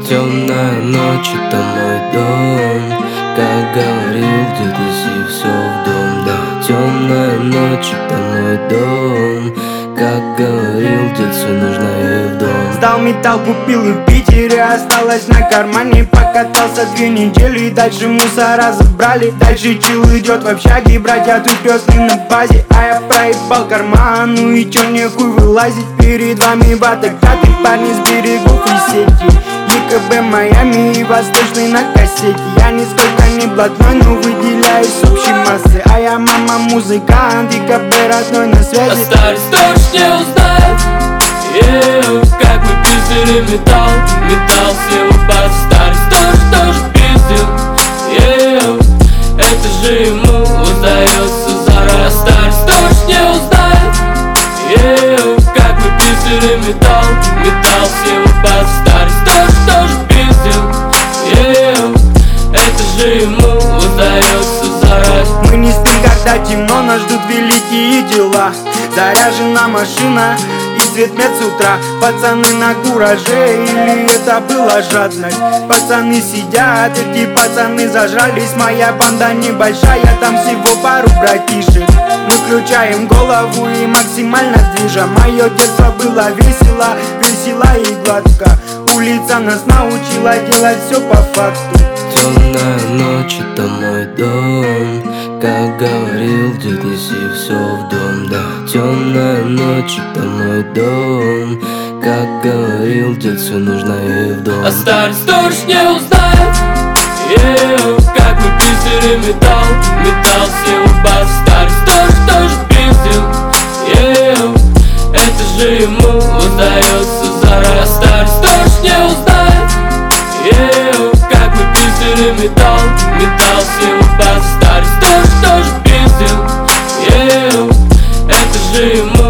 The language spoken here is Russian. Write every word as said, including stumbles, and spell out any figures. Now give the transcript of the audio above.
Темная ночь, это мой дом. Как говорил дед, неси все в дом. Да, темная ночь, это мой дом. Как говорил дед, все нужно и в дом. Сдал металл, купил и в Питере осталось на кармане. Покатался две недели, дальше мусора забрали. Дальше чил идет в общаге, братья тут пёсли на базе. А я проебал карман, ну и чё мне хуй вылазить. Перед вами батокаты, парни с берегов и сети. ЕКБ Майами и Восточный на кассете. Я нисколько не блатной, но выделяюсь с общей массы. А я мама музыкант, ЕКБ родной на связи. Остались дождь не узнает, yeah, как мы пиздили металл. Металл с его баз. Остались дождь, дождь пиздил, yeah, это же ему узнается зара. Остались дождь не узнает, yeah, как мы пиздили металл. Металл с его баз. Остались дождь, дождь пиздил, yeah, это же ему узнается зара. Мы не спим, когда темно, нас ждут великие дела. Заряжена машина и свет мед с утра. Пацаны на кураже, или это была жадность? Пацаны сидят, эти пацаны зажрались. Моя банда небольшая, там всего пару братишек. Мы включаем голову и максимально движем. Мое детство было весело, весело и гладко. Улица нас научила делать все по факту. Темная ночь, это мой дом. Как говорил дед, неси все в дом. Да, темная ночь, это мой дом. Как говорил дед, все нужно и в дом. Остались дождь не узнает, yeah, как мы пиздили металл. Металл с его баз. Остались дождь, дождь пиздил, yeah, это же ему узнается зара. Остались дождь не узнает, yeah, как мы пиздили металл. Металл с его баз. Остались дождь, дождь пиздил, yeah, это же ему